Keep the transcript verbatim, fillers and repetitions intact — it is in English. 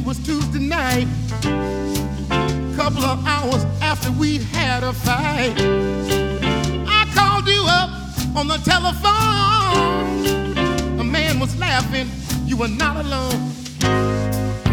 was Tuesday night, couple of hours after we'd had a fight. I called you up on the telephone. A man was laughing, you were not alone.